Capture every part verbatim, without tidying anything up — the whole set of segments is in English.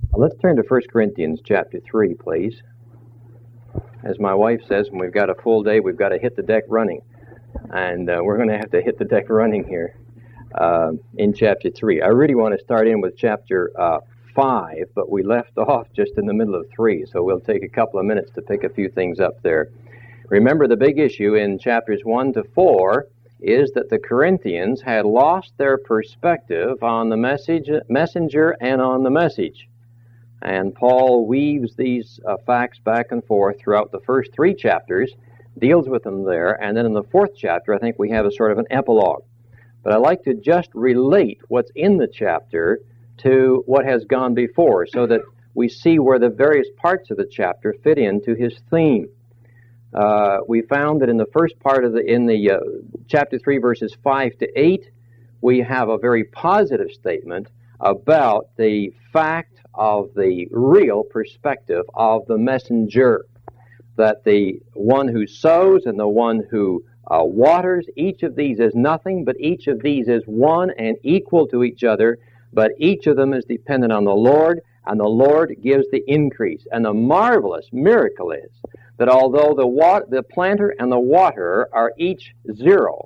Let's turn to First Corinthians chapter three, please. As my wife says, when we've got a full day, we've got to hit the deck running. And uh, we're going to have to hit the deck running here uh, in chapter three. I really want to start in with chapter uh, five, but we left off just in the middle of three, so we'll take a couple of minutes to pick a few things up there. Remember, the big issue in chapters one to four is that the Corinthians had lost their perspective on the message, messenger and on the message. And Paul weaves these uh, facts back and forth throughout the first three chapters, deals with them there, and then in the fourth chapter, I think we have a sort of an epilogue. But I like to just relate what's in the chapter to what has gone before, so that we see where the various parts of the chapter fit into his theme. Uh, we found that in the first part of the, in the uh, chapter three, verses five to eight, we have a very positive statement about the fact of the real perspective of the messenger, that the one who sows and the one who uh, waters, each of these is nothing, but each of these is one and equal to each other, but each of them is dependent on the Lord, and the Lord gives the increase. And the marvelous miracle is that although the, wat- the planter and the waterer are each zero,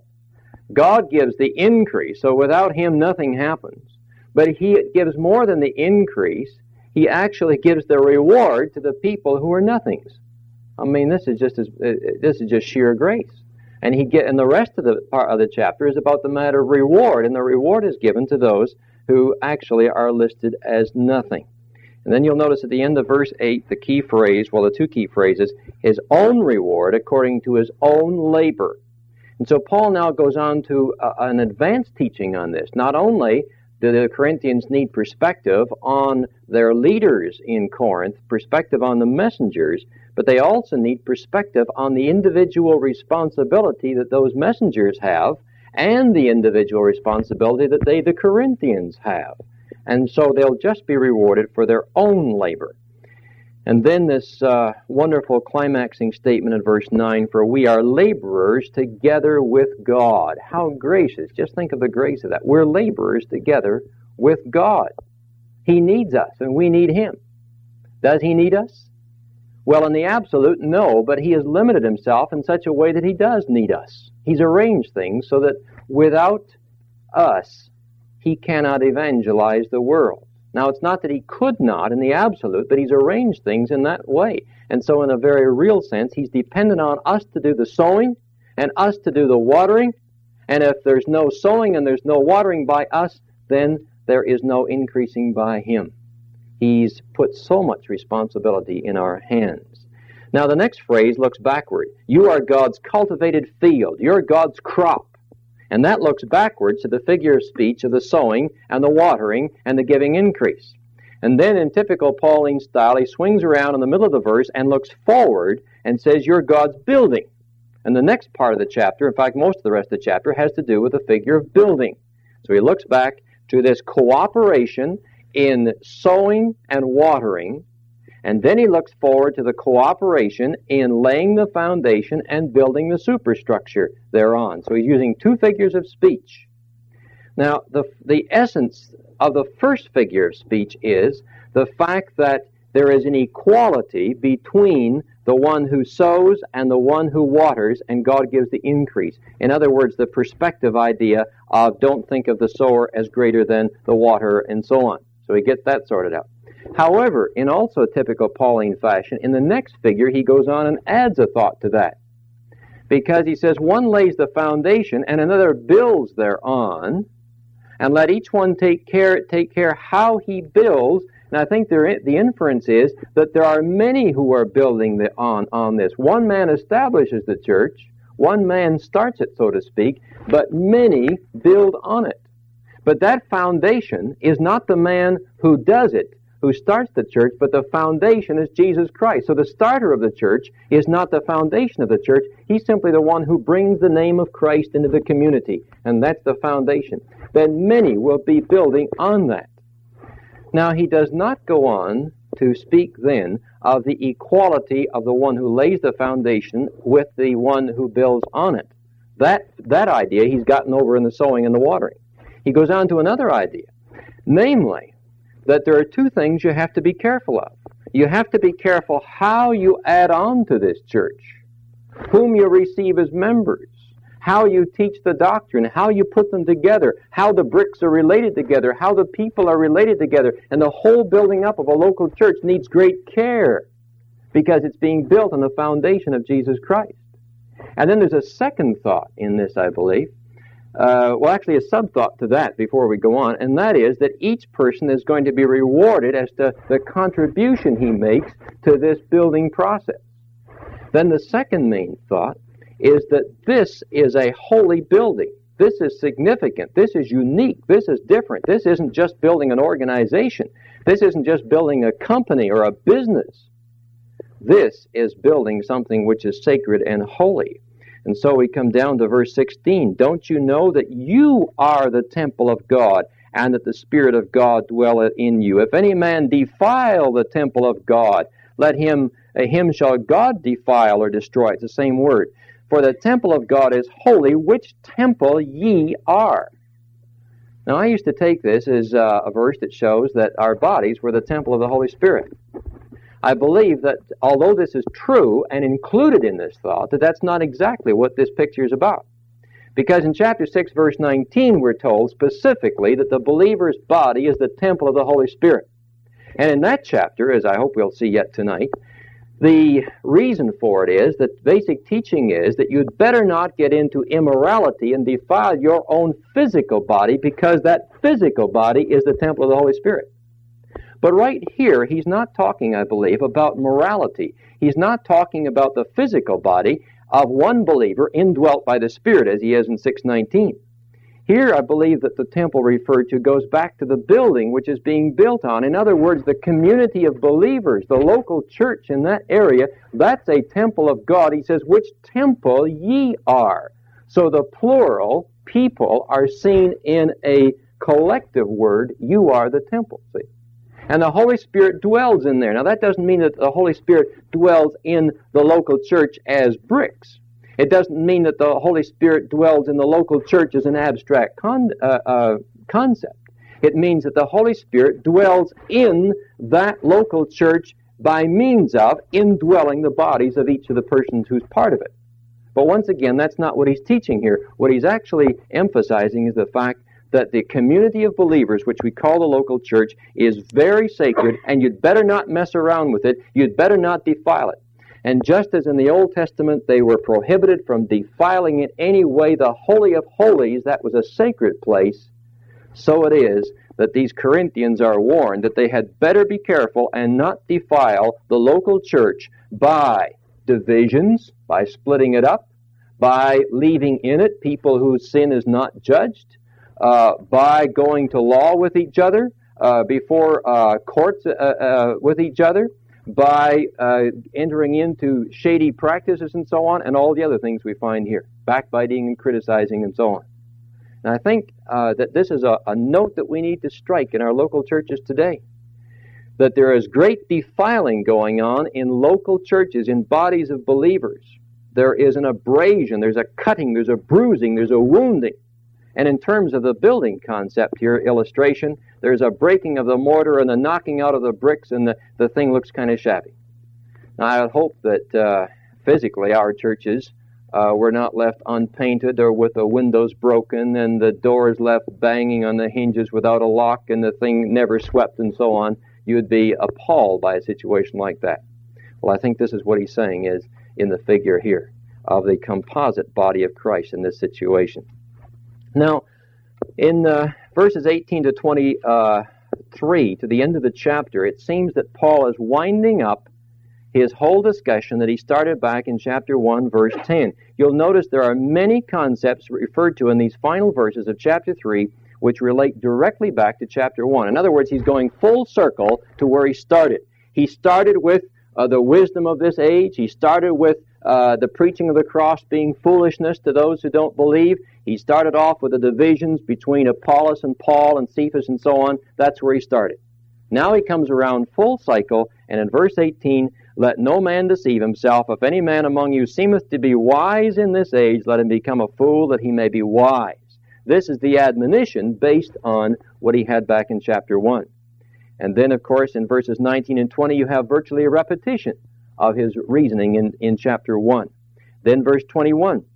God gives the increase, so without Him nothing happens. But He gives more than the increase. He actually gives the reward to the people who are nothings. I mean, this is just as, uh, this is just sheer grace. And he get and the rest of the part of the chapter is about the matter of reward, and the reward is given to those who actually are listed as nothing. And then you'll notice at the end of verse eight, the key phrase, well, the two key phrases, his own reward according to his own labor. And so Paul now goes on to uh, an advanced teaching on this. Not only do the Corinthians need perspective on their leaders in Corinth, perspective on the messengers, but they also need perspective on the individual responsibility that those messengers have and the individual responsibility that they, the Corinthians, have. And so they'll just be rewarded for their own labor. And then this uh, wonderful climaxing statement in verse nine, for we are laborers together with God. How gracious. Just think of the grace of that. We're laborers together with God. He needs us, and we need Him. Does He need us? Well, in the absolute, no, but He has limited Himself in such a way that He does need us. He's arranged things so that without us, He cannot evangelize the world. Now, it's not that He could not in the absolute, but He's arranged things in that way. And so in a very real sense, He's dependent on us to do the sowing and us to do the watering. And if there's no sowing and there's no watering by us, then there is no increasing by Him. He's put so much responsibility in our hands. Now, the next phrase looks backward. You are God's cultivated field. You're God's crop. And that looks backwards to the figure of speech of the sowing and the watering and the giving increase. And then in typical Pauline style, he swings around in the middle of the verse and looks forward and says, you're God's building. And the next part of the chapter, in fact, most of the rest of the chapter, has to do with the figure of building. So he looks back to this cooperation in sowing and watering, and then he looks forward to the cooperation in laying the foundation and building the superstructure thereon. So he's using two figures of speech. Now, the, the essence of the first figure of speech is the fact that there is an equality between the one who sows and the one who waters, and God gives the increase. In other words, the perspective idea of don't think of the sower as greater than the waterer, and so on. So he gets that sorted out. However, in also typical Pauline fashion, in the next figure, he goes on and adds a thought to that. Because he says, one lays the foundation and another builds thereon, and let each one take care take care how he builds. And I think there, the inference is that there are many who are building the, on, on this. One man establishes the church, one man starts it, so to speak, but many build on it. But that foundation is not the man who does it, who starts the church, but the foundation is Jesus Christ. So the starter of the church is not the foundation of the church. He's simply the one who brings the name of Christ into the community, and that's the foundation. Then many will be building on that. Now, he does not go on to speak then of the equality of the one who lays the foundation with the one who builds on it. That, that idea he's gotten over in the sowing and the watering. He goes on to another idea, namely, that there are two things you have to be careful of. You have to be careful how you add on to this church, whom you receive as members, how you teach the doctrine, how you put them together, how the bricks are related together, how the people are related together. And the whole building up of a local church needs great care because it's being built on the foundation of Jesus Christ. And then there's a second thought in this, I believe. Uh, well, actually a sub-thought to that before we go on, and that is that each person is going to be rewarded as to the contribution he makes to this building process. Then the second main thought is that this is a holy building. This is significant. This is unique. This is different. This isn't just building an organization. This isn't just building a company or a business. This is building something which is sacred and holy. And so we come down to verse sixteen. Don't you know that you are the temple of God, and that the Spirit of God dwelleth in you? If any man defile the temple of God, let him, uh, him shall God defile or destroy. It's the same word. For the temple of God is holy, which temple ye are. Now I used to take this as uh, a verse that shows that our bodies were the temple of the Holy Spirit. I believe that although this is true and included in this thought, that that's not exactly what this picture is about. Because in chapter six, verse nineteen, we're told specifically that the believer's body is the temple of the Holy Spirit. And in that chapter, as I hope we'll see yet tonight, the reason for it is that basic teaching is that you'd better not get into immorality and defile your own physical body, because that physical body is the temple of the Holy Spirit. But right here, he's not talking, I believe, about morality. He's not talking about the physical body of one believer indwelt by the Spirit, as he is in six nineteen. Here, I believe that the temple referred to goes back to the building which is being built on. In other words, the community of believers, the local church in that area, that's a temple of God. He says, which temple ye are. So the plural, people, are seen in a collective word, you are the temple, see. And the Holy Spirit dwells in there. Now, that doesn't mean that the Holy Spirit dwells in the local church as bricks. It doesn't mean that the Holy Spirit dwells in the local church as an abstract con- uh, uh, concept. It means that the Holy Spirit dwells in that local church by means of indwelling the bodies of each of the persons who's part of it. But once again, that's not what he's teaching here. What he's actually emphasizing is the fact that the community of believers, which we call the local church, is very sacred, and you'd better not mess around with it. You'd better not defile it. And just as in the Old Testament they were prohibited from defiling in any way the Holy of Holies, that was a sacred place, so it is that these Corinthians are warned that they had better be careful and not defile the local church by divisions, by splitting it up, by leaving in it people whose sin is not judged, uh, by going to law with each other, uh, before uh, courts uh, uh, with each other, by uh, entering into shady practices and so on, and all the other things we find here, backbiting and criticizing and so on. And I think uh, that this is a, a note that we need to strike in our local churches today, that there is great defiling going on in local churches, in bodies of believers. There is an abrasion, there's a cutting, there's a bruising, there's a wounding. And in terms of the building concept here, illustration, there's a breaking of the mortar and the knocking out of the bricks, and the, the thing looks kind of shabby. Now, I hope that uh, physically our churches uh, were not left unpainted or with the windows broken and the doors left banging on the hinges without a lock and the thing never swept and so on. You would be appalled by a situation like that. Well, I think this is what he's saying is in the figure here of the composite body of Christ in this situation. Now, in uh, verses eighteen to twenty-three, to the end of the chapter, it seems that Paul is winding up his whole discussion that he started back in chapter one, verse ten. You'll notice there are many concepts referred to in these final verses of chapter three which relate directly back to chapter one. In other words, he's going full circle to where he started. He started with uh, the wisdom of this age. He started with uh, the preaching of the cross being foolishness to those who don't believe. He started off with the divisions between Apollos and Paul and Cephas and so on. That's where he started. Now he comes around full cycle, and in verse eighteen, let no man deceive himself. If any man among you seemeth to be wise in this age, let him become a fool that he may be wise. This is the admonition based on what he had back in chapter one. And then, of course, in verses nineteen and twenty, you have virtually a repetition of his reasoning in, in chapter one. Then verse twenty-one,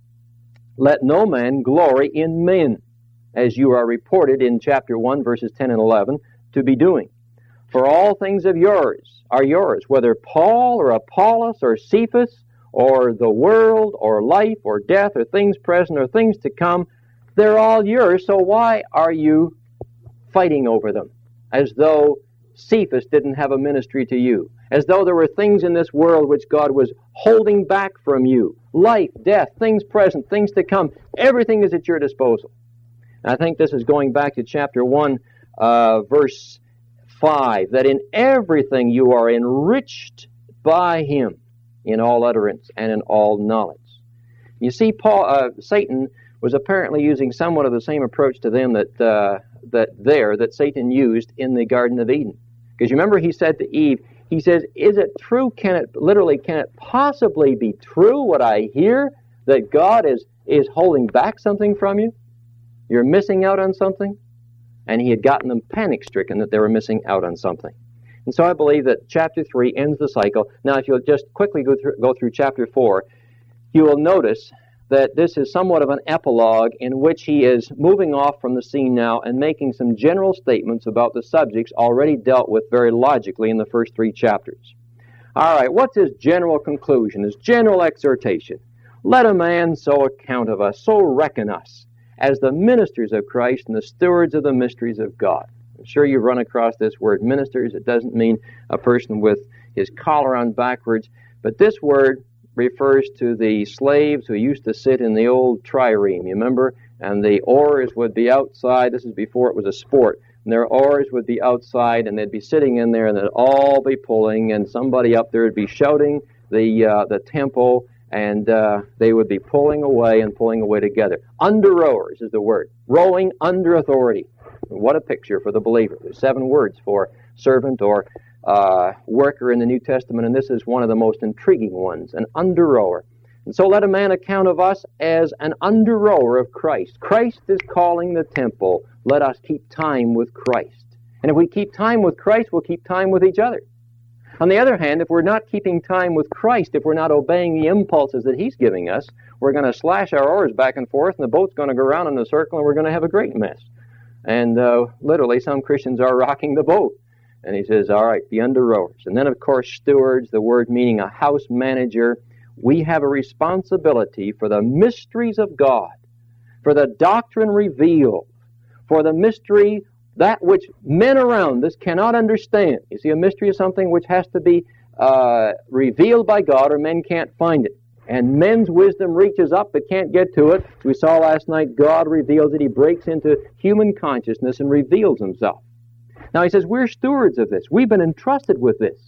let no man glory in men, as you are reported in chapter one, verses ten and eleven, to be doing. For all things of yours are yours, whether Paul or Apollos or Cephas or the world or life or death or things present or things to come, they're all yours, so why are you fighting over them? As though Cephas didn't have a ministry to you. As though there were things in this world which God was holding back from you. Life, death, things present, things to come. Everything is at your disposal. And I think this is going back to chapter one, uh, verse five, that in everything you are enriched by him in all utterance and in all knowledge. You see, Paul, uh, Satan was apparently using somewhat of the same approach to them that uh, that there that Satan used in the Garden of Eden. Because you remember he said to Eve, he says, is it true, can it, literally, can it possibly be true what I hear, that God is, is holding back something from you? You're missing out on something? And he had gotten them panic-stricken that they were missing out on something. And so I believe that chapter three ends the cycle. Now, if you'll just quickly go through, go through chapter four, you will notice that this is somewhat of an epilogue in which he is moving off from the scene now and making some general statements about the subjects already dealt with very logically in the first three chapters. All right, what's his general conclusion, his general exhortation? Let a man so account of us, so reckon us, as the ministers of Christ and the stewards of the mysteries of God. I'm sure you've run across this word ministers. It doesn't mean a person with his collar on backwards, but this word refers to the slaves who used to sit in the old trireme, you remember? And the oars would be outside. This is before it was a sport. And their oars would be outside, and they'd be sitting in there, and they'd all be pulling, and somebody up there would be shouting the uh, the tempo, and uh, they would be pulling away and pulling away together. Under rowers is the word. Rowing under authority. What a picture for the believer. There's seven words for servant or uh, worker in the New Testament, and this is one of the most intriguing ones, an under rower. And so let a man account of us as an under rower of Christ. Christ is calling the temple. Let us keep time with Christ. And if we keep time with Christ, we'll keep time with each other. On the other hand, if we're not keeping time with Christ, if we're not obeying the impulses that he's giving us, we're going to slash our oars back and forth, and the boat's going to go around in a circle, and we're going to have a great mess. And uh, literally, some Christians are rocking the boat. And he says, all right, the under rowers. And then, of course, stewards, the word meaning a house manager. We have a responsibility for the mysteries of God, for the doctrine revealed, for the mystery, that which men around us cannot understand. You see, a mystery is something which has to be uh, revealed by God, or men can't find it. And men's wisdom reaches up but can't get to it. We saw last night, God reveals it. He breaks into human consciousness and reveals himself. Now he says, we're stewards of this. We've been entrusted with this.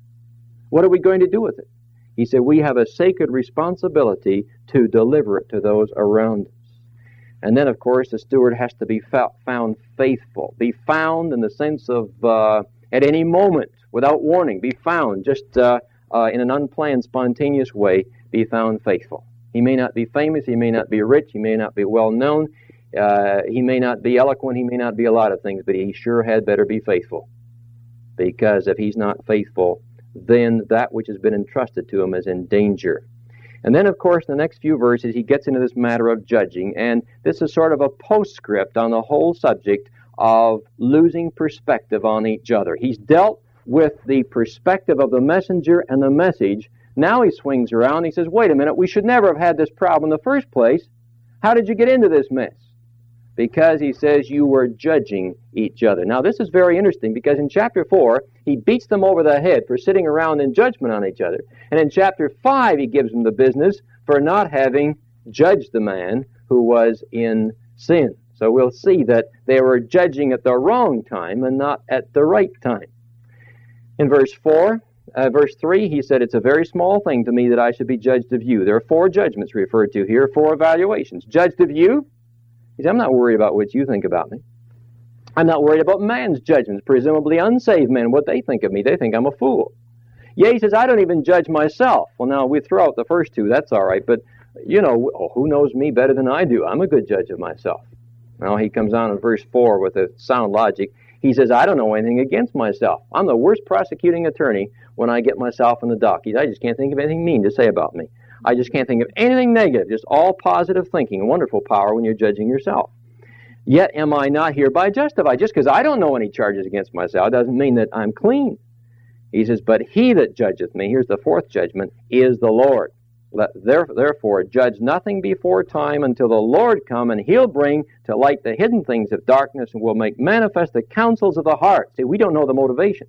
What are we going to do with it? He said, we have a sacred responsibility to deliver it to those around us. And then, of course, the steward has to be found faithful. Be found in the sense of uh, at any moment, without warning, be found just uh, uh, in an unplanned, spontaneous way, be found faithful. He may not be famous, he may not be rich, he may not be well known, uh, he may not be eloquent, he may not be a lot of things, but he sure had better be faithful. Because if he's not faithful, then that which has been entrusted to him is in danger. And then, of course, in the next few verses, he gets into this matter of judging, and this is sort of a postscript on the whole subject of losing perspective on each other. He's dealt with the perspective of the messenger and the message. Now he swings around, he says, wait a minute, we should never have had this problem in the first place. How did you get into this mess? Because he says you were judging each other. Now this is very interesting, because in chapter four, he beats them over the head for sitting around in judgment on each other. And in chapter five, he gives them the business for not having judged the man who was in sin. So we'll see that they were judging at the wrong time and not at the right time. In verse four, uh, verse three, he said, it's a very small thing to me that I should be judged of you. There are four judgments referred to here, four evaluations. Judged of you? He said, I'm not worried about what you think about me. I'm not worried about man's judgments, presumably unsaved men, what they think of me. They think I'm a fool. Yeah, he says, I don't even judge myself. Well, now, we throw out the first two, that's all right, but, you know, oh, who knows me better than I do? I'm a good judge of myself. Now, he comes on in verse four with a sound logic. He He says, I don't know anything against myself. I'm the worst prosecuting attorney when I get myself in the dock. He says, I just can't think of anything mean to say about me. I just can't think of anything negative, just all positive thinking. Wonderful power when you're judging yourself. Yet am I not hereby justified? Just because I don't know any charges against myself doesn't mean that I'm clean. He says, but he that judgeth me, here's the fourth judgment, is the Lord. Let therefore judge nothing before time until the Lord come, and he'll bring to light the hidden things of darkness and will make manifest the counsels of the heart. See, we don't know the motivation.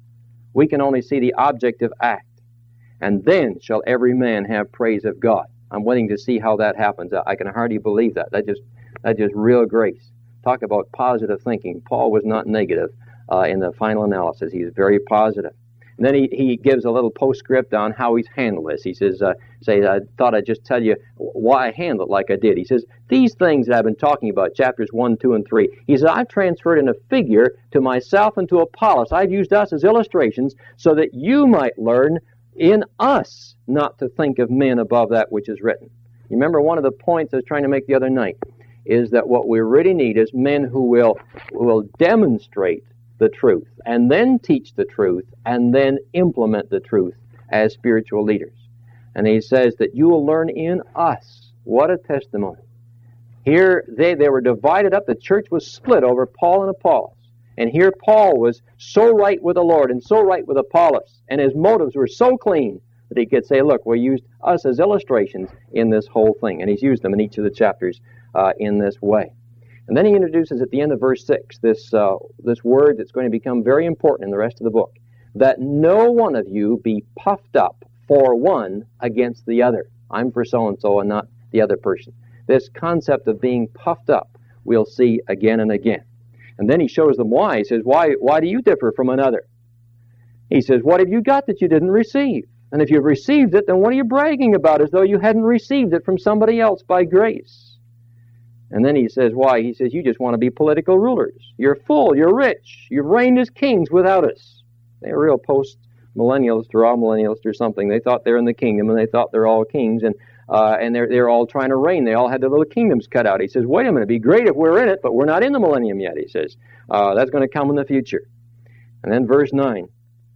We can only see the objective act. And then shall every man have praise of God. I'm waiting to see how that happens. I can hardly believe that. That just, that's just real grace. Talk about positive thinking. Paul was not negative uh, in the final analysis. He was very positive. And then he, he gives a little postscript on how he's handled this. He says, uh, say, I thought I'd just tell you why I handled it like I did. He says, these things that I've been talking about, chapters one, two, and three, he says, I've transferred in a figure to myself and to Apollos. I've used us as illustrations so that you might learn in us not to think of men above that which is written. You remember one of the points I was trying to make the other night is that what we really need is men who will, will demonstrate the truth, and then teach the truth, and then implement the truth as spiritual leaders. And he says that you will learn in us. What a testimony. Here they, they were divided up. The church was split over Paul and Apollos. And here Paul was so right with the Lord and so right with Apollos, and his motives were so clean that he could say, look, we used us as illustrations in this whole thing. And he's used them in each of the chapters uh, in this way. And then he introduces at the end of verse six this uh, this word that's going to become very important in the rest of the book, that no one of you be puffed up for one against the other. I'm for so-and-so and not the other person. This concept of being puffed up we'll see again and again. And then he shows them why. He says, why, why do you differ from another? He says, what have you got that you didn't receive? And if you've received it, then what are you bragging about as though you hadn't received it from somebody else by grace? And then he says, why? He says, you just want to be political rulers. You're full, you're rich, you've reigned as kings without us. They were real post-millennialists or all-millennialists or something. They thought they're in the kingdom, and they thought they're all kings, and uh, and they're, they're all trying to reign. They all had their little kingdoms cut out. He says, wait a minute, it'd be great if we're in it, but we're not in the millennium yet, he says. Uh, that's going to come in the future. And then verse nine,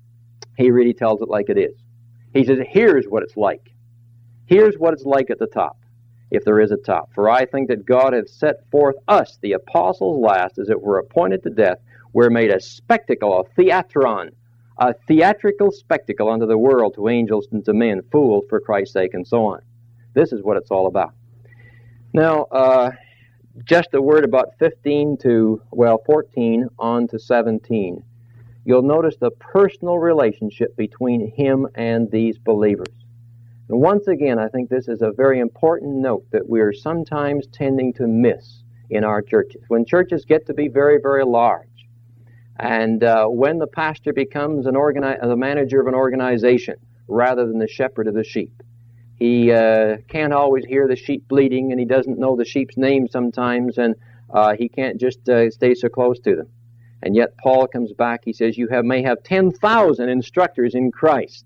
he really tells it like it is. He says, here's what it's like. Here's what it's like at the top, if there is a top. For I think that God hath set forth us, the apostles last, as it were appointed to death, we're made a spectacle, a theatron, a theatrical spectacle unto the world, to angels and to men, fools for Christ's sake, and so on. This is what it's all about. Now, uh, just a word about fifteen to, well, fourteen on to seventeen. You'll notice the personal relationship between him and these believers. And once again, I think this is a very important note that we're sometimes tending to miss in our churches. When churches get to be very, very large, and uh, when the pastor becomes an organi- the manager of an organization rather than the shepherd of the sheep, he uh, can't always hear the sheep bleating, and he doesn't know the sheep's name sometimes, and uh, he can't just uh, stay so close to them. And yet Paul comes back, he says, you have may have ten thousand instructors in Christ,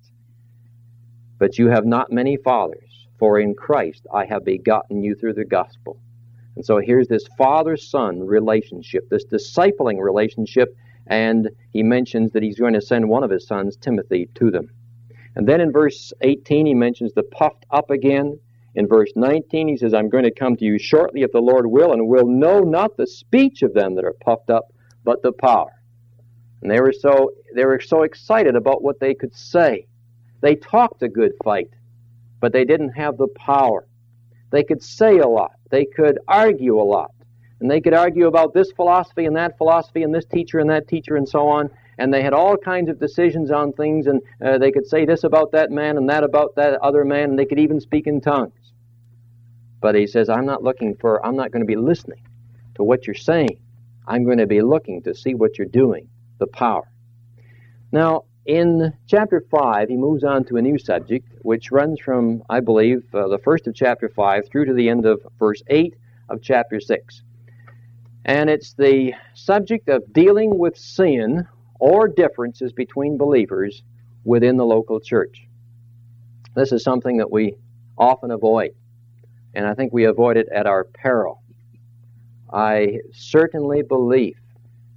but you have not many fathers, for in Christ I have begotten you through the gospel. And so here's this father-son relationship, this discipling relationship, and he mentions that he's going to send one of his sons, Timothy, to them. And then in verse eighteen, he mentions the puffed up again. In verse nineteen, he says, I'm going to come to you shortly if the Lord will, and will know not the speech of them that are puffed up, but the power. And they were so they were so excited about what they could say. They talked a good fight, but they didn't have the power. They could say a lot. They could argue a lot. And they could argue about this philosophy and that philosophy and this teacher and that teacher and so on. And they had all kinds of decisions on things, and uh, they could say this about that man and that about that other man, and they could even speak in tongues. But he says, I'm not looking for, I'm not going to be listening to what you're saying. I'm going to be looking to see what you're doing, the power. Now, in chapter five, he moves on to a new subject, which runs from, I believe, uh, the first of chapter five through to the end of verse eight of chapter six. And it's the subject of dealing with sin or differences between believers within the local church. This is something that we often avoid, and I think we avoid it at our peril. I certainly believe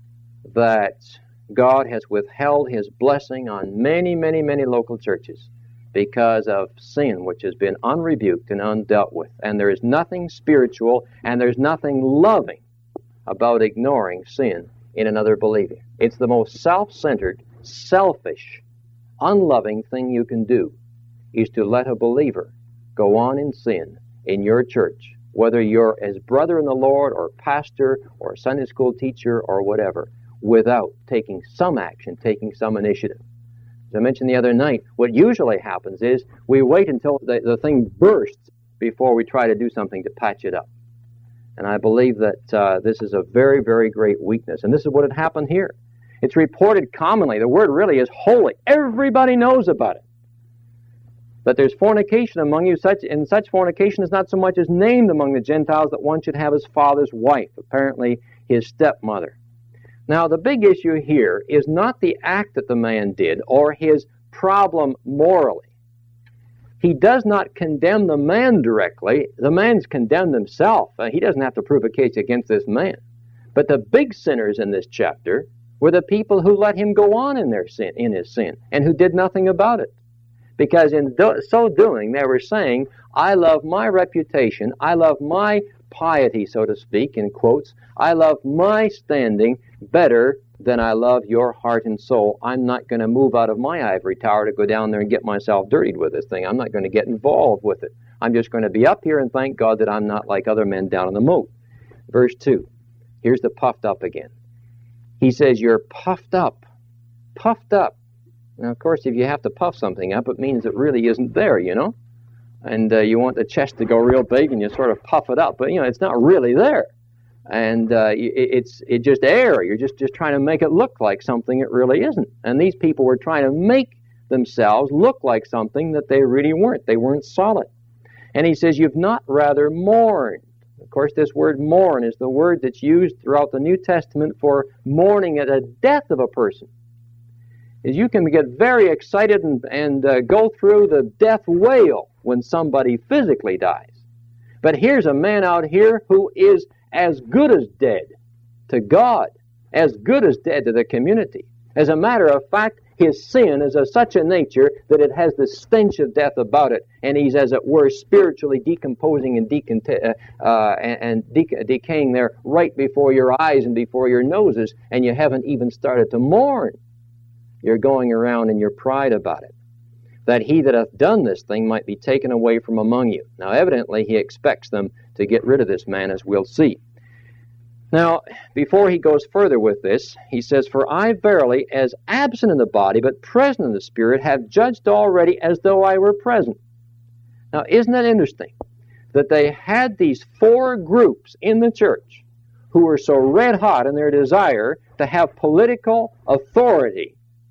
that God has withheld His blessing on many, many, many local churches because of sin which has been unrebuked and undealt with. And there is nothing spiritual and there's nothing loving about ignoring sin in another believer. It's the most self-centered, selfish, unloving thing you can do, is to let a believer go on in sin in your church, whether you're as brother in the Lord or pastor or Sunday school teacher or whatever, without taking some action, taking some initiative. As I mentioned the other night, what usually happens is we wait until the, the thing bursts before we try to do something to patch it up. And I believe that uh, this is a very, very great weakness. And this is what had happened here. It's reported commonly. The word really is holy. Everybody knows about it. But there's fornication among you, such and such fornication is not so much as named among the Gentiles that one should have his father's wife, apparently his stepmother. Now, the big issue here is not the act that the man did or his problem morally. He does not condemn the man directly. The man's condemned himself. Uh, he doesn't have to prove a case against this man. But the big sinners in this chapter were the people who let him go on in their sin, in his sin, and who did nothing about it. Because in do- so doing, they were saying, I love my reputation, I love my piety, so to speak, in quotes, I love my standing better than I love your heart and soul. I'm not going to move out of my ivory tower to go down there and get myself dirtied with this thing. I'm not going to get involved with it. I'm just going to be up here and thank God that I'm not like other men down in the moat. Verse two, here's the puffed up again. He says, you're puffed up, puffed up. Now, of course, if you have to puff something up, it means it really isn't there, you know. And uh, you want the chest to go real big and you sort of puff it up. But, you know, it's not really there. And uh, it, it's it just air. You're just, just trying to make it look like something it really isn't. And these people were trying to make themselves look like something that they really weren't. They weren't solid. And he says, you've not rather mourned. Of course, this word mourn is the word that's used throughout the New Testament for mourning at the death of a person. Is you can get very excited and, and uh, go through the death wail when somebody physically dies. But here's a man out here who is as good as dead to God, as good as dead to the community. As a matter of fact, his sin is of such a nature that it has the stench of death about it, and he's, as it were, spiritually decomposing and, decont- uh, uh, and, and de- decaying there right before your eyes and before your noses, and you haven't even started to mourn. You're going around in your pride about it, that he that hath done this thing might be taken away from among you. Now, evidently, he expects them to get rid of this man, as we'll see. Now, before he goes further with this, he says, for I verily, as absent in the body, but present in the spirit, have judged already as though I were present. Now, isn't that interesting? That they had these four groups in the church who were so red hot in their desire to have political authority,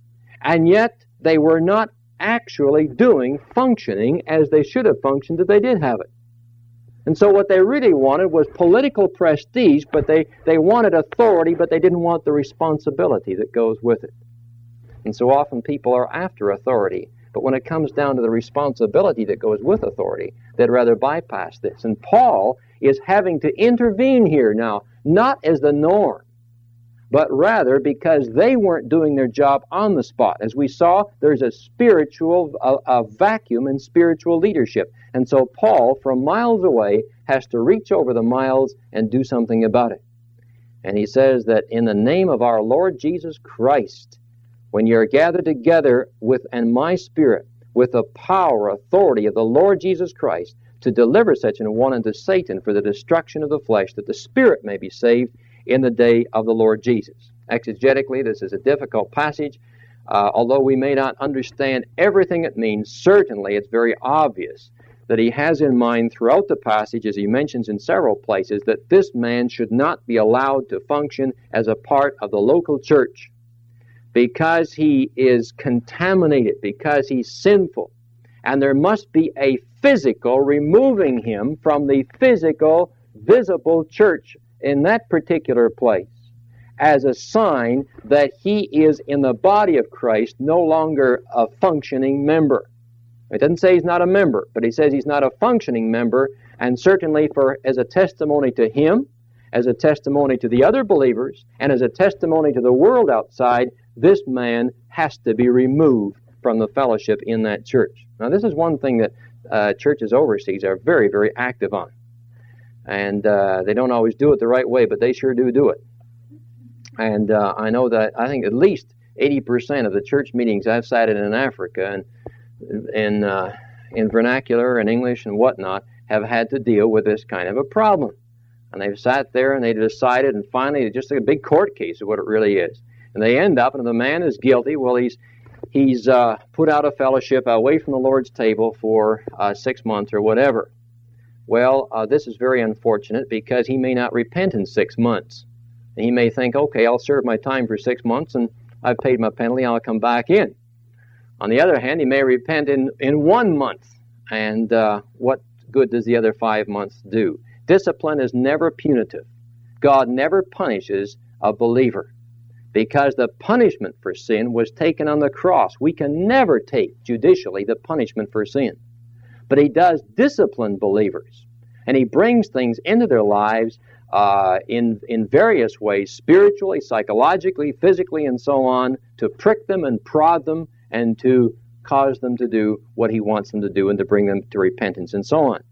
and yet they were not actually doing, functioning as they should have functioned if they did have it. And so what they really wanted was political prestige, but they, they wanted authority, but they didn't want the responsibility that goes with it. And so often people are after authority, but when it comes down to the responsibility that goes with authority, they'd rather bypass this. And Paul is having to intervene here now, not as the norm, but rather because they weren't doing their job on the spot. As we saw, there's a spiritual a, a vacuum in spiritual leadership. And so Paul, from miles away, has to reach over the miles and do something about it. And he says that in the name of our Lord Jesus Christ, when you're gathered together with, and my spirit, with the power, authority of the Lord Jesus Christ, to deliver such an one unto Satan for the destruction of the flesh, that the spirit may be saved in the day of the Lord Jesus. Exegetically, this is a difficult passage. Uh, although we may not understand everything it means, certainly it's very obvious that he has in mind throughout the passage, as he mentions in several places, that this man should not be allowed to function as a part of the local church because he is contaminated, because he's sinful. And there must be a physical removing him from the physical, visible church in that particular place as a sign that he is in the body of Christ, no longer a functioning member. It doesn't say he's not a member, but he says he's not a functioning member, and certainly for as a testimony to him, as a testimony to the other believers and as a testimony to the world outside, this man has to be removed from the fellowship in that church. Now, this is one thing that uh, churches overseas are very, very active on. And uh, they don't always do it the right way, but they sure do do it. And uh, I know that I think at least eighty percent of the church meetings I've sat in in Africa and in, uh, in vernacular and English and whatnot have had to deal with this kind of a problem. And they've sat there and they decided, and finally it's just a big court case of what it really is. And they end up, and if the man is guilty, well, he's he's uh, put out of fellowship away from the Lord's table for uh, six months or whatever. Well, uh, this is very unfortunate because he may not repent in six months. And he may think, okay, I'll serve my time for six months and I've paid my penalty, I'll come back in. On the other hand, he may repent in, in one month. And uh, what good does the other five months do? Discipline is never punitive. God never punishes a believer because the punishment for sin was taken on the cross. We can never take judicially the punishment for sin. But he does discipline believers, and he brings things into their lives uh, in, in various ways, spiritually, psychologically, physically, and so on, to prick them and prod them and to cause them to do what he wants them to do and to bring them to repentance and so on.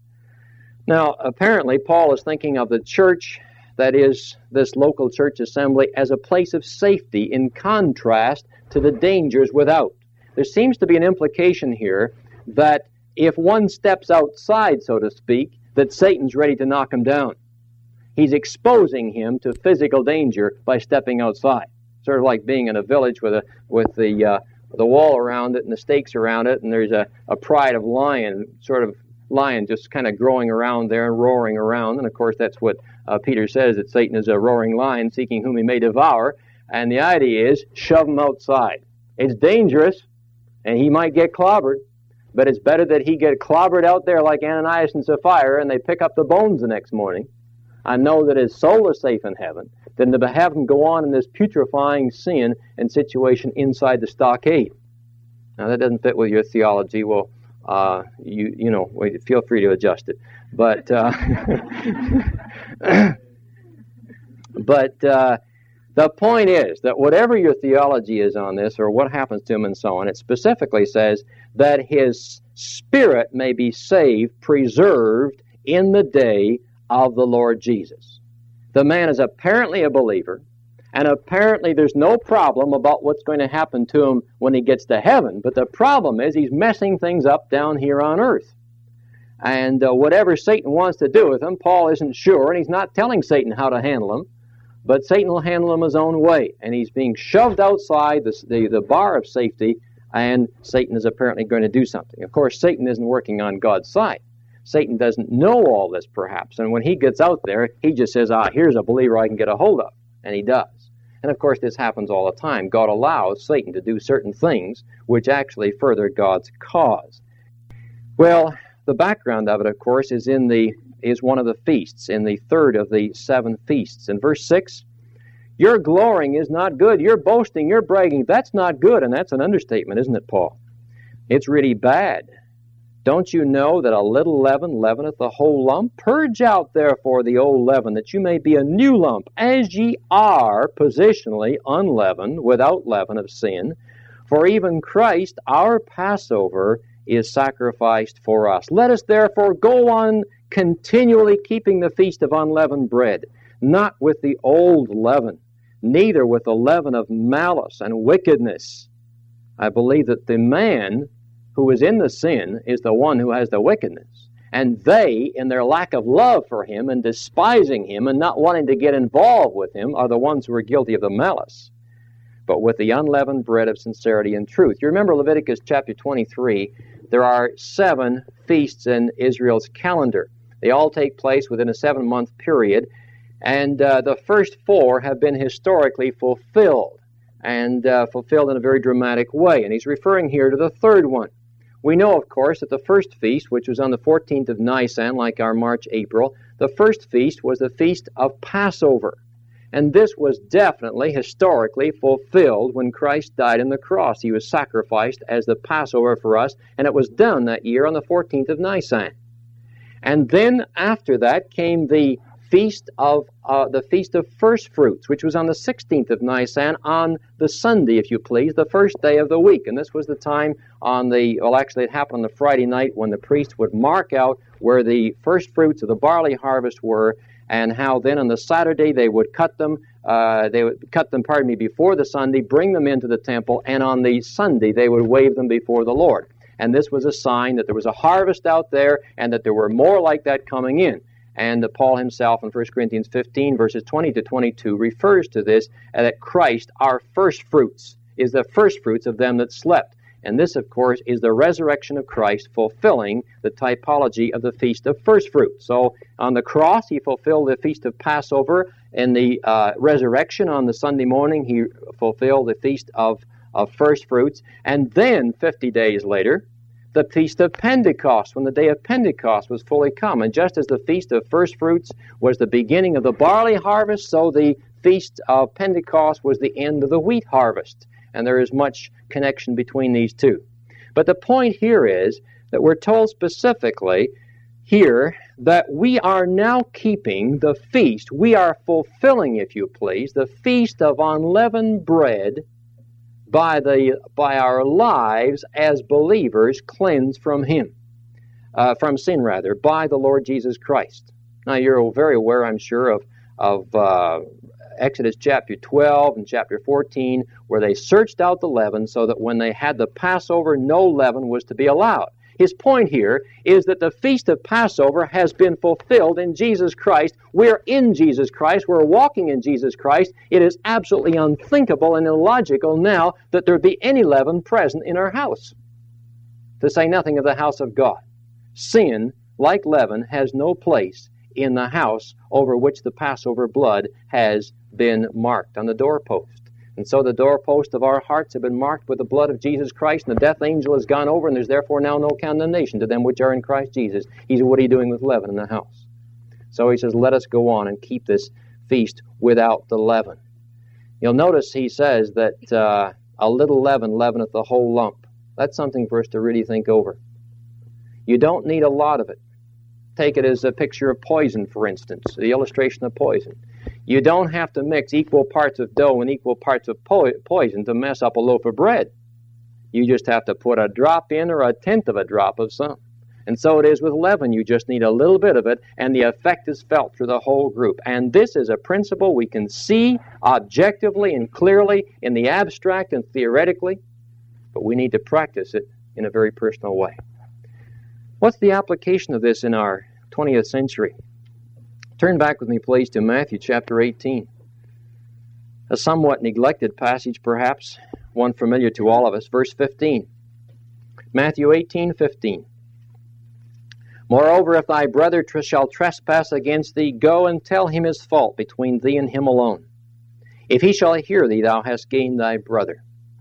Now, apparently, Paul is thinking of the church, that is, this local church assembly, as a place of safety in contrast to the dangers without. There seems to be an implication here that if one steps outside, so to speak, that Satan's ready to knock him down. He's exposing him to physical danger by stepping outside. Sort of like being in a village with a with the uh, the wall around it and the stakes around it, and there's a, a pride of lion, sort of lion just kind of growing around there and roaring around. And of course that's what uh, Peter says, that Satan is a roaring lion seeking whom he may devour. And the idea is, shove him outside. It's dangerous, and he might get clobbered, but it's better that he get clobbered out there like Ananias and Sapphira and they pick up the bones the next morning. I know that his soul is safe in heaven, than to have him go on in this putrefying sin and situation inside the stockade. Now that doesn't fit with your theology. Well, uh, you you know, feel free to adjust it. But uh, but uh, the point is that whatever your theology is on this, or what happens to him and so on, it specifically says that his spirit may be saved, preserved in the day of the Lord Jesus. The man is apparently a believer, and apparently there's no problem about what's going to happen to him when he gets to heaven, but the problem is he's messing things up down here on earth. And uh, whatever Satan wants to do with him, Paul isn't sure, and he's not telling Satan how to handle him, but Satan will handle him his own way, and he's being shoved outside the, the, the bar of safety, and Satan is apparently going to do something. Of course, Satan isn't working on God's side. Satan doesn't know all this, perhaps, and when he gets out there, he just says, ah, here's a believer I can get a hold of, and he does. And of course, this happens all the time. God allows Satan to do certain things which actually further God's cause. Well, the background of it, of course, is in the is one of the feasts, in the third of the seven feasts. In verse six, your glorying is not good. Your boasting, your bragging, that's not good. And that's an understatement, isn't it, Paul? It's really bad. Don't you know that a little leaven leaveneth the whole lump? Purge out, therefore, the old leaven, that you may be a new lump, as ye are positionally unleavened, without leaven of sin. For even Christ, our Passover, is sacrificed for us. Let us, therefore, go on continually keeping the feast of unleavened bread, not with the old leaven, neither with the leaven of malice and wickedness. I believe that the man who is in the sin is the one who has the wickedness. And they, in their lack of love for him and despising him and not wanting to get involved with him, are the ones who are guilty of the malice. But with the unleavened bread of sincerity and truth. You remember Leviticus chapter twenty-three, there are seven feasts in Israel's calendar. They all take place within a seven-month period, and uh, the first four have been historically fulfilled, and uh, fulfilled in a very dramatic way. And he's referring here to the third one. We know, of course, that the first feast, which was on the fourteenth of Nisan, like our March, April, the first feast was the feast of Passover. And this was definitely, historically, fulfilled when Christ died on the cross. He was sacrificed as the Passover for us, and it was done that year on the fourteenth of Nisan. And then after that came the feast of uh, the feast of first fruits, which was on the sixteenth of Nisan, on the Sunday, if you please, the first day of the week. And this was the time on the, well, actually it happened on the Friday night when the priest would mark out where the first fruits of the barley harvest were, and how then on the Saturday they would cut them, uh, they would cut them, pardon me, before the Sunday, bring them into the temple, and on the Sunday they would wave them before the Lord. And this was a sign that there was a harvest out there and that there were more like that coming in. And uh, Paul himself in First Corinthians fifteen, verses twenty to twenty-two, refers to this, uh, that Christ, our first fruits, is the first fruits of them that slept. And this, of course, is the resurrection of Christ, fulfilling the typology of the Feast of First Fruits. So on the cross, he fulfilled the Feast of Passover. In the uh, resurrection on the Sunday morning, he fulfilled the Feast of, of First Fruits. And then, fifty days later, the Feast of Pentecost, when the day of Pentecost was fully come. And just as the Feast of First Fruits was the beginning of the barley harvest, so the Feast of Pentecost was the end of the wheat harvest. And there is much connection between these two. But the point here is that we're told specifically here that we are now keeping the feast, we are fulfilling, if you please, the Feast of Unleavened Bread by the by our lives as believers cleansed from Him, uh, from sin rather, by the Lord Jesus Christ. Now you're very aware, I'm sure, of of uh, Exodus chapter twelve and chapter fourteen, where they searched out the leaven so that when they had the Passover, no leaven was to be allowed. His point here is that the Feast of Passover has been fulfilled in Jesus Christ. We're in Jesus Christ. We're walking in Jesus Christ. It is absolutely unthinkable and illogical now that there be any leaven present in our house, to say nothing of the house of God. Sin, like leaven, has no place in the house over which the Passover blood has been marked on the doorpost. And so the doorpost of our hearts have been marked with the blood of Jesus Christ, and the death angel has gone over, and there's therefore now no condemnation to them which are in Christ Jesus. He said, what are you doing with leaven in the house? So he says, let us go on and keep this feast without the leaven. You'll notice he says that uh, a little leaven leaveneth the whole lump. That's something for us to really think over. You don't need a lot of it. Take it as a picture of poison, for instance, the illustration of poison. You don't have to mix equal parts of dough and equal parts of po- poison to mess up a loaf of bread. You just have to put a drop in or a tenth of a drop of some. And so it is with leaven. You just need a little bit of it, and the effect is felt through the whole group. And this is a principle we can see objectively and clearly in the abstract and theoretically, but we need to practice it in a very personal way. What's the application of this in our twentieth century? Turn back with me, please, to Matthew chapter eighteen. A somewhat neglected passage, perhaps, one familiar to all of us. Verse fifteen. Matthew eighteen, fifteen. Moreover, if thy brother tr- shall trespass against thee, go and tell him his fault between thee and him alone. If he shall hear thee, thou hast gained thy brother.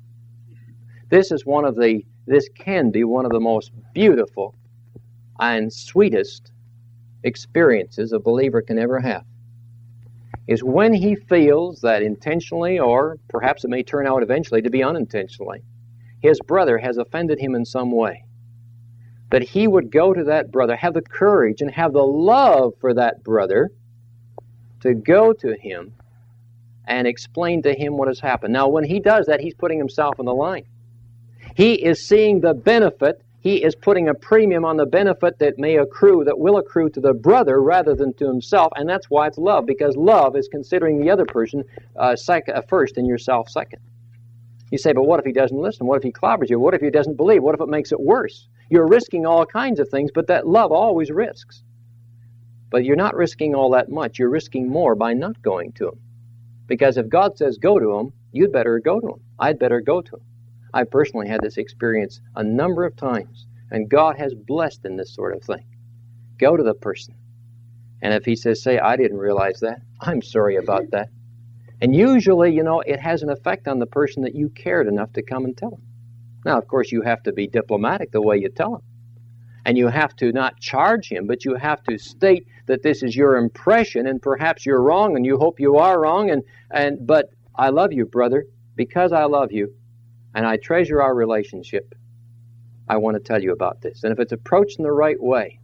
This is one of the, this can be one of the most beautiful and sweetest experiences a believer can ever have, is when he feels that intentionally, or perhaps it may turn out eventually to be unintentionally, his brother has offended him in some way. That he would go to that brother, have the courage and have the love for that brother to go to him and explain to him what has happened. Now, when he does that, he's putting himself on the line. He is seeing the benefit. He is putting a premium on the benefit that may accrue, that will accrue to the brother rather than to himself, and that's why it's love, because love is considering the other person uh, second, uh, first and yourself second. You say, but what if he doesn't listen? What if he clobbers you? What if he doesn't believe? What if it makes it worse? You're risking all kinds of things, but that love always risks. But you're not risking all that much. You're risking more by not going to him. Because if God says go to him, you'd better go to him. I'd better go to him. I personally had this experience a number of times, and God has blessed in this sort of thing. Go to the person. And if he says, say, I didn't realize that, I'm sorry about that. And usually, you know, it has an effect on the person that you cared enough to come and tell him. Now, of course, you have to be diplomatic the way you tell him. And you have to not charge him, but you have to state that this is your impression, and perhaps you're wrong, and you hope you are wrong, and, and but I love you, brother, because I love you, and I treasure our relationship. I want to tell you about this. And if it's approached in the right way,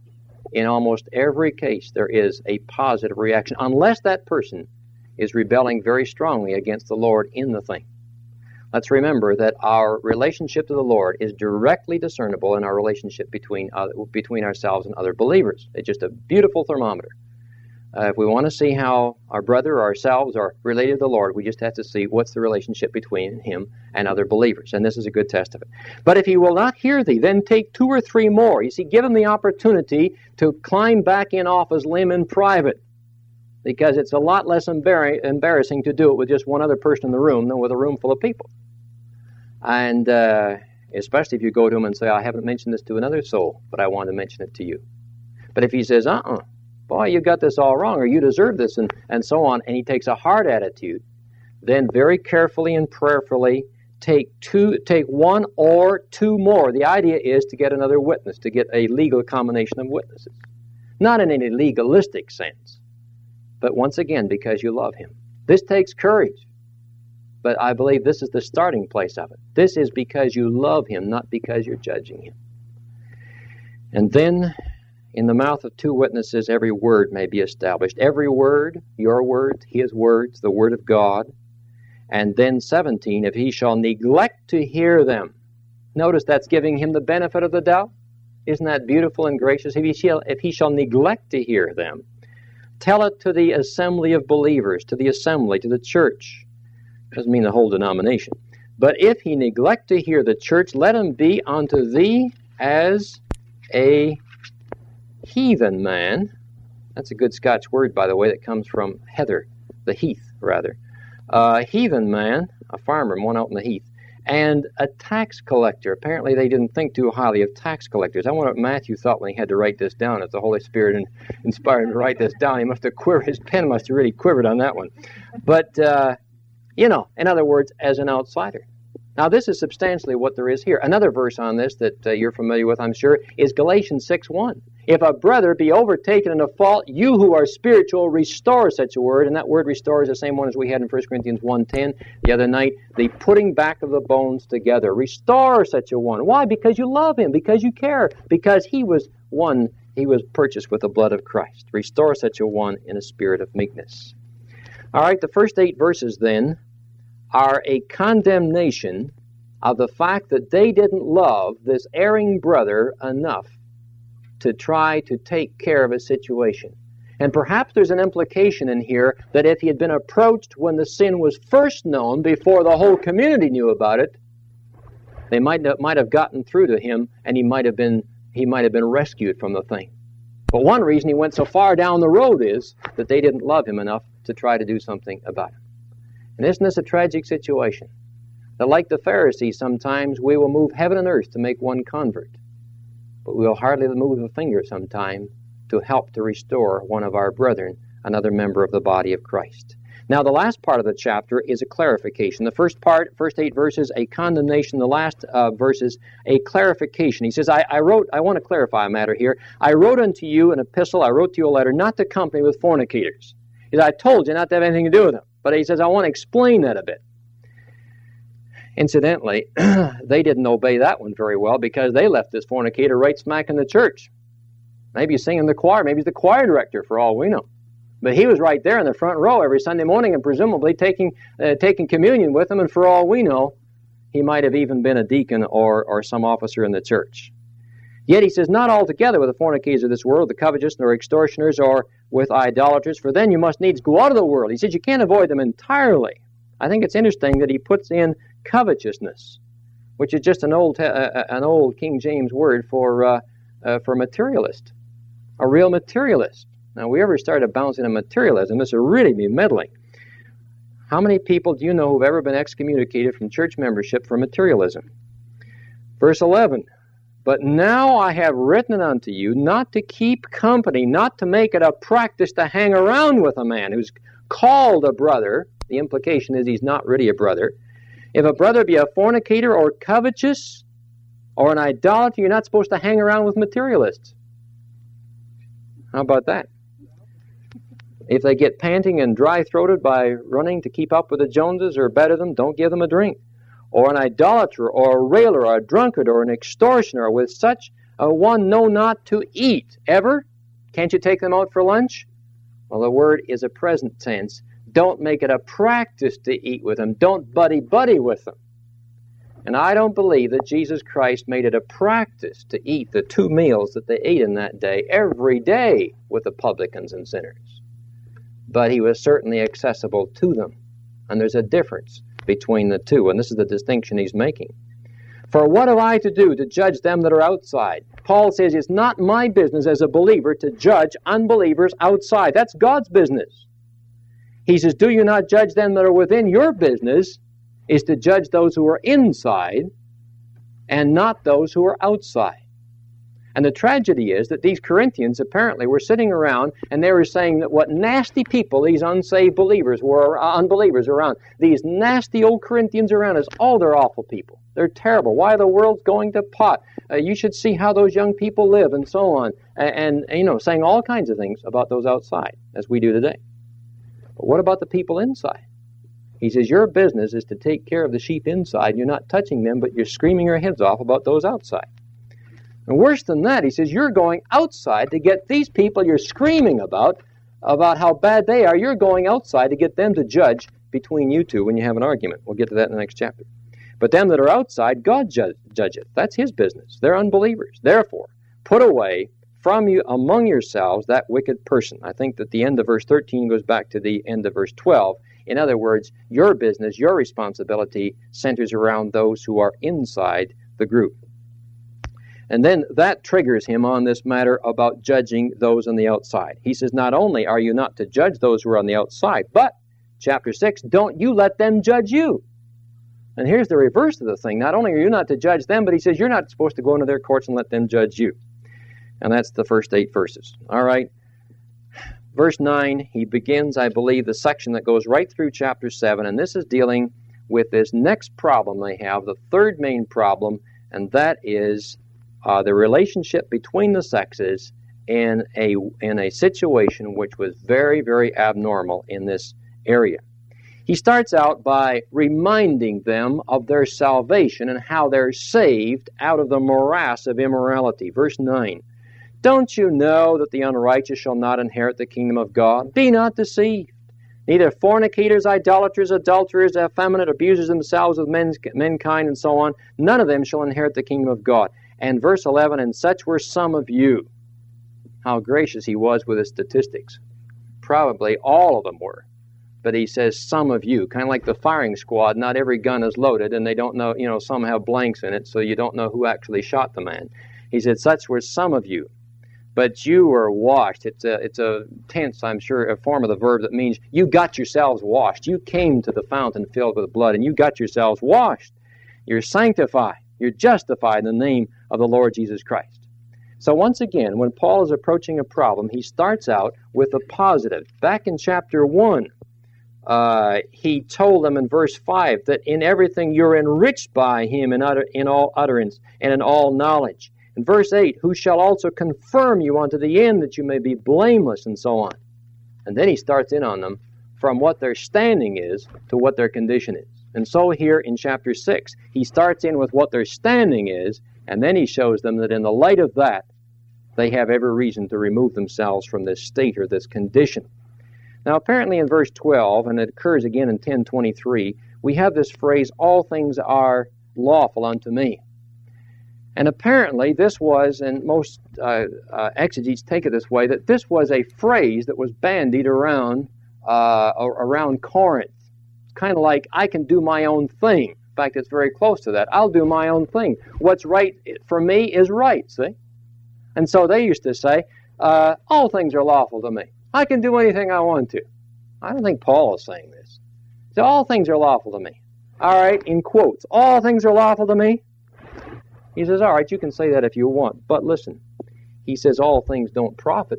in almost every case there is a positive reaction, unless that person is rebelling very strongly against the Lord in the thing. Let's remember that our relationship to the Lord is directly discernible in our relationship between other, between ourselves and other believers. It's just a beautiful thermometer. Uh, if we want to see how our brother or ourselves are related to the Lord, we just have to see what's the relationship between him and other believers. And this is a good test of it. But if he will not hear thee, then take two or three more. You see, give him the opportunity to climb back in off his limb in private, because it's a lot less embar- embarrassing to do it with just one other person in the room than with a room full of people. And uh, especially if you go to him and say, I haven't mentioned this to another soul, but I want to mention it to you. But if he says, uh-uh, boy, you got this all wrong, or you deserve this, and, and so on, and he takes a hard attitude, then very carefully and prayerfully take two, take one or two more. The idea is to get another witness, to get a legal combination of witnesses. Not in any legalistic sense, but once again, because you love him. This takes courage, but I believe this is the starting place of it. This is because you love him, not because you're judging him. And then, in the mouth of two witnesses, every word may be established. Every word, your words, his words, the word of God. And then seventeen, if he shall neglect to hear them. Notice that's giving him the benefit of the doubt. Isn't that beautiful and gracious? If he shall, if he shall neglect to hear them, tell it to the assembly of believers, to the assembly, to the church. Doesn't mean the whole denomination. But if he neglect to hear the church, let him be unto thee as a heathen man. That's a good Scotch word, by the way, that comes from heather, the heath, rather. A uh, heathen man, a farmer, one out in the heath, and a tax collector. Apparently they didn't think too highly of tax collectors. I wonder what Matthew thought when he had to write this down. If the Holy Spirit inspired him to write this down, he must have quivered. His pen must have really quivered on that one. But, uh, you know, in other words, as an outsider. Now, this is substantially what there is here. Another verse on this that uh, you're familiar with, I'm sure, is Galatians six one. If a brother be overtaken in a fault, you who are spiritual, restore such a word. And that word restore is the same one as we had in First Corinthians one ten the other night. The putting back of the bones together. Restore such a one. Why? Because you love him. Because you care. Because he was one, he was purchased with the blood of Christ. Restore such a one in a spirit of meekness. All right, the first eight verses then are a condemnation of the fact that they didn't love this erring brother enough to try to take care of his situation. And perhaps there's an implication in here that if he had been approached when the sin was first known, before the whole community knew about it, they might have, might have gotten through to him, and he might have been he might have been rescued from the thing. But one reason he went so far down the road is that they didn't love him enough to try to do something about it. And isn't this a tragic situation? That like the Pharisees, sometimes we will move heaven and earth to make one convert, but we'll hardly move a finger sometime to help to restore one of our brethren, another member of the body of Christ. Now, the last part of the chapter is a clarification. The first part, first eight verses, a condemnation. The last uh, verses, a clarification. He says, I, I wrote, I want to clarify a matter here. I wrote unto you an epistle, I wrote to you a letter, not to company with fornicators. He said, I told you not to have anything to do with them. But he says, I want to explain that a bit. Incidentally, they didn't obey that one very well, because they left this fornicator right smack in the church. Maybe he's singing the choir. Maybe he's the choir director, for all we know. But he was right there in the front row every Sunday morning, and presumably taking uh, taking communion with them, and for all we know, he might have even been a deacon or, or some officer in the church. Yet he says, not altogether with the fornicators of this world, the covetous, nor extortioners, or with idolaters, for then you must needs go out of the world. He says you can't avoid them entirely. I think it's interesting that he puts in covetousness, which is just an old uh, an old King James word for uh, uh, for materialist, a real materialist. Now, we ever started bouncing on materialism, this would really be meddling. How many people do you know who've ever been excommunicated from church membership for materialism? Verse eleven, but now I have written it unto you not to keep company, not to make it a practice to hang around with a man who's called a brother. The implication is he's not really a brother. If a brother be a fornicator or covetous or an idolater, you're not supposed to hang around with materialists. How about that? If they get panting and dry-throated by running to keep up with the Joneses or better them, don't give them a drink. Or an idolater, or a railer, or a drunkard, or an extortioner, with such a one know not to eat. Ever? Can't you take them out for lunch? Well, the word is a present tense. Don't make it a practice to eat with them. Don't buddy-buddy with them. And I don't believe that Jesus Christ made it a practice to eat the two meals that they ate in that day every day with the publicans and sinners. But he was certainly accessible to them. And there's a difference between the two, and this is the distinction he's making. For what have I to do to judge them that are outside? Paul says it's not my business as a believer to judge unbelievers outside. That's God's business. He says, do you not judge them that are within? Your business is to judge those who are inside and not those who are outside. And the tragedy is that these Corinthians apparently were sitting around and they were saying that what nasty people these unsaved believers were, uh, unbelievers around, these nasty old Corinthians around us, oh, they're awful people. They're terrible. Why the world's going to pot? Uh, you should see how those young people live and so on. And, and, you know, saying all kinds of things about those outside, as we do today. But what about the people inside? He says, your business is to take care of the sheep inside. You're not touching them, but you're screaming your heads off about those outside. And worse than that, he says, you're going outside to get these people you're screaming about, about how bad they are. You're going outside to get them to judge between you two when you have an argument. We'll get to that in the next chapter. But them that are outside, God judge, judgeth. That's his business. They're unbelievers. Therefore, put away from you among yourselves that wicked person. I think that the end of verse thirteen goes back to the end of verse twelve. In other words, your business, your responsibility centers around those who are inside the group. And then that triggers him on this matter about judging those on the outside. He says, not only are you not to judge those who are on the outside, but, chapter six, don't you let them judge you. And here's the reverse of the thing. Not only are you not to judge them, but he says you're not supposed to go into their courts and let them judge you. And that's the first eight verses. All right. Verse nine, he begins, I believe, the section that goes right through chapter seven, and this is dealing with this next problem they have, the third main problem, and that is uh, the relationship between the sexes in a, in a situation which was very, very abnormal in this area. He starts out by reminding them of their salvation and how they're saved out of the morass of immorality. Verse nine, don't you know that the unrighteous shall not inherit the kingdom of God? Be not deceived. Neither fornicators, idolaters, adulterers, effeminate, abusers themselves with men's, mankind, and so on, none of them shall inherit the kingdom of God. And verse eleven, and such were some of you. How gracious he was with his statistics. Probably all of them were. But he says, some of you, kind of like the firing squad, not every gun is loaded, and they don't know, you know, some have blanks in it, so you don't know who actually shot the man. He said, such were some of you. But you were washed. It's a, it's a tense, I'm sure, a form of the verb that means you got yourselves washed. You came to the fountain filled with blood, and you got yourselves washed. You're sanctified. You're justified in the name of the Lord Jesus Christ. So once again, when Paul is approaching a problem, he starts out with a positive. Back in chapter one, uh, he told them in verse five that in everything you're enriched by him in, utter, in all utterance and in all knowledge. In verse eight, who shall also confirm you unto the end that you may be blameless, and so on. And then he starts in on them from what their standing is to what their condition is. And so here in chapter six, he starts in with what their standing is, and then he shows them that in the light of that, they have every reason to remove themselves from this state or this condition. Now apparently in verse twelve, and it occurs again in ten twenty-three, we have this phrase, all things are lawful unto me. And apparently this was, and most uh, uh, exegetes take it this way, that this was a phrase that was bandied around uh, around Corinth. Kind of like, I can do my own thing. In fact, it's very close to that. I'll do my own thing. What's right for me is right, see? And so they used to say, uh, all things are lawful to me. I can do anything I want to. I don't think Paul is saying this. So all things are lawful to me. All right, in quotes, all things are lawful to me. He says, all right, you can say that if you want, but listen. He says all things don't profit.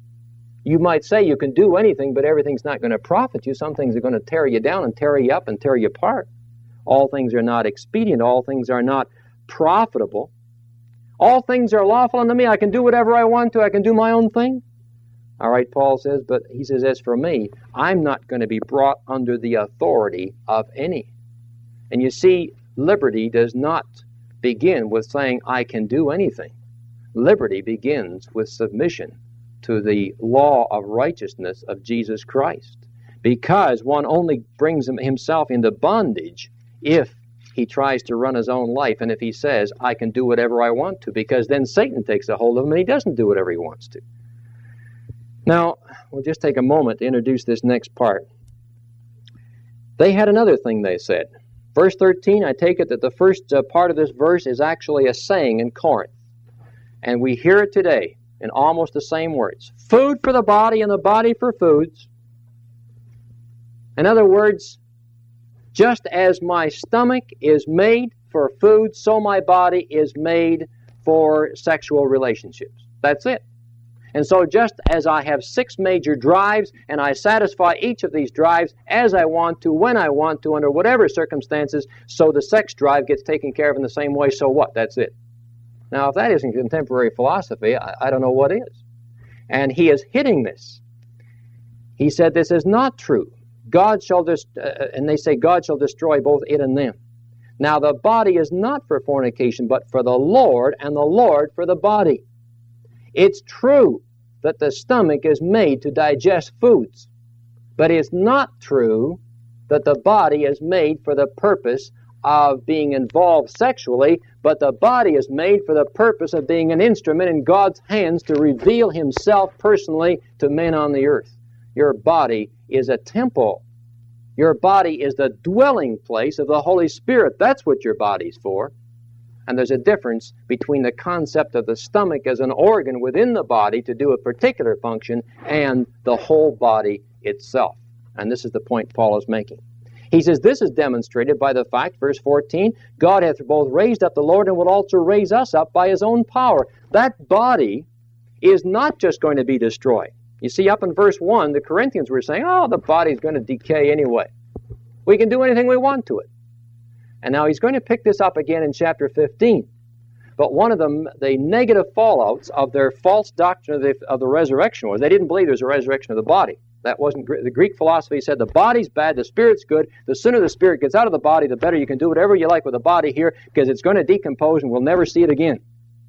You might say you can do anything, but everything's not going to profit you. Some things are going to tear you down and tear you up and tear you apart. All things are not expedient. All things are not profitable. All things are lawful unto me. I can do whatever I want to. I can do my own thing. All right, Paul says, but he says, as for me, I'm not going to be brought under the authority of any. And you see, liberty does not begin with saying, I can do anything. Liberty begins with submission to the law of righteousness of Jesus Christ, because one only brings himself into bondage if he tries to run his own life and if he says, I can do whatever I want to, because then Satan takes a hold of him and he doesn't do whatever he wants to. Now, we'll just take a moment to introduce this next part. They had another thing they said. Verse thirteen, I take it that the first uh, part of this verse is actually a saying in Corinth. And we hear it today in almost the same words. Food for the body and the body for foods. In other words, just as my stomach is made for food, so my body is made for sexual relationships. That's it. And so just as I have six major drives, and I satisfy each of these drives as I want to, when I want to, under whatever circumstances, so the sex drive gets taken care of in the same way, so what? That's it. Now, if that isn't contemporary philosophy, I, I don't know what is. And he is hitting this. He said this is not true. God shall, dis- uh, and they say God shall destroy both it and them. Now, the body is not for fornication, but for the Lord, and the Lord for the body. It's true that the stomach is made to digest foods, but it's not true that the body is made for the purpose of being involved sexually, but the body is made for the purpose of being an instrument in God's hands to reveal himself personally to men on the earth. Your body is a temple. Your body is the dwelling place of the Holy Spirit. That's what your body's for. And there's a difference between the concept of the stomach as an organ within the body to do a particular function and the whole body itself. And this is the point Paul is making. He says this is demonstrated by the fact, verse fourteen, God hath both raised up the Lord and will also raise us up by his own power. That body is not just going to be destroyed. You see, up in verse one, the Corinthians were saying, oh, the body's going to decay anyway. We can do anything we want to it. And now he's going to pick this up again in chapter fifteen. But one of the, the negative fallouts of their false doctrine of the, of the resurrection was they didn't believe there's a resurrection of the body. That wasn't the Greek philosophy. Said the body's bad, the spirit's good. The sooner the spirit gets out of the body, the better. You can do whatever you like with the body here because it's going to decompose and we'll never see it again.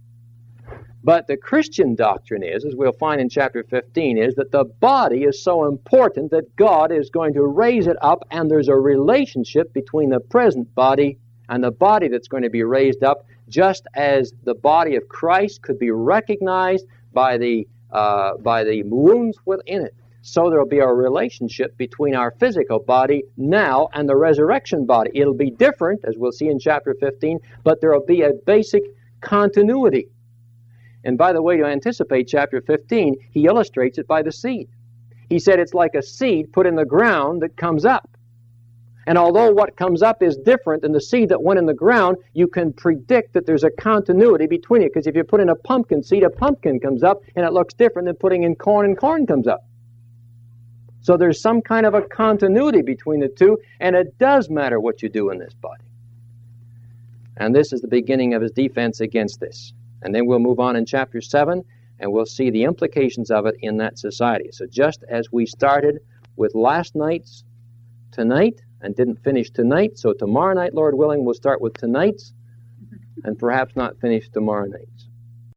But the Christian doctrine is, as we'll find in chapter fifteen, is that the body is so important that God is going to raise it up, and there's a relationship between the present body and the body that's going to be raised up, just as the body of Christ could be recognized by the uh, by the wounds within it. So there will be a relationship between our physical body now and the resurrection body. It'll be different, as we'll see in chapter fifteen, but there will be a basic continuity. And by the way, to anticipate chapter fifteen, he illustrates it by the seed. He said it's like a seed put in the ground that comes up. And although what comes up is different than the seed that went in the ground, you can predict that there's a continuity between it. Because if you put in a pumpkin seed, a pumpkin comes up, and it looks different than putting in corn, and corn comes up. So there's some kind of a continuity between the two, and it does matter what you do in this body. And this is the beginning of his defense against this. And then we'll move on in chapter seven, and we'll see the implications of it in that society. So just as we started with last night's tonight, and didn't finish tonight, so tomorrow night, Lord willing, we'll start with tonight's, and perhaps not finish tomorrow night's.